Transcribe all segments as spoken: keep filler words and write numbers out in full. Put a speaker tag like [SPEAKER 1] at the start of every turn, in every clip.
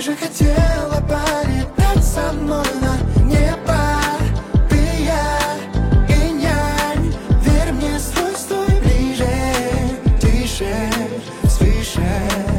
[SPEAKER 1] же хотела полетать со мной на небо. Ты я и нянь. Верь мне, стой, стой ближе, тише, свыше.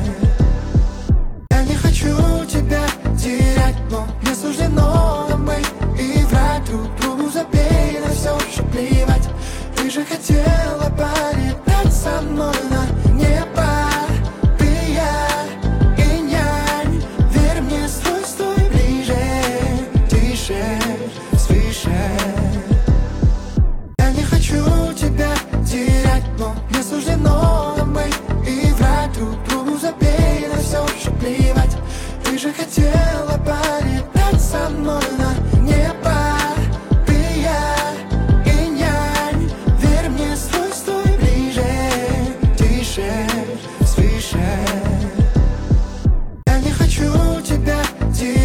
[SPEAKER 1] Я не хочу тебя терять, но мне суждено, а мы и врать друг другу. Забей на все, что плевать. Ты же хотела полетать со мной на небо. Ты я и нянь. Верь мне, стой, стой ближе, тише, свыше. Я не хочу тебя терять, но мне суждено, а мы и врать друг другу. Забей на все, что плевать. Ты же хотела полетать со мной на